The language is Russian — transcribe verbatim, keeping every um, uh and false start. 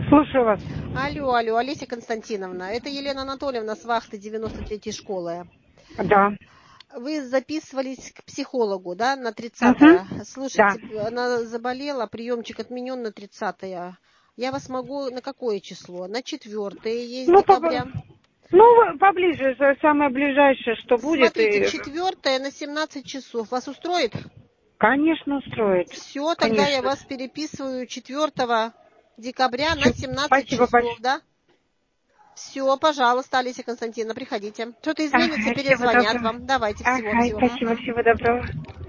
Слушаю вас. Алло, алло, Олеся Константиновна, это Елена Анатольевна с вахты девяносто третьей школы. Да. Вы записывались к психологу, да, на тридцатое? Угу. Слушайте, Да. она заболела, приемчик отменен на тридцатое. Я вас могу на какое число? На четвертое есть Ну, декабря. по- ну, поближе, за- самое ближайшее, что будет. Смотрите, И, четвертое на семнадцать часов. Вас устроит? конечно, устроит. Все, тогда я Конечно. вас переписываю четвертого декабря на Всё, семнадцать спасибо часов, большое. да? Все, пожалуйста, Олеся Константиновна, приходите. Что-то изменится, Ага, всего перезвонят доброго. вам. Давайте, Ага, всего-всего. спасибо, всего доброго.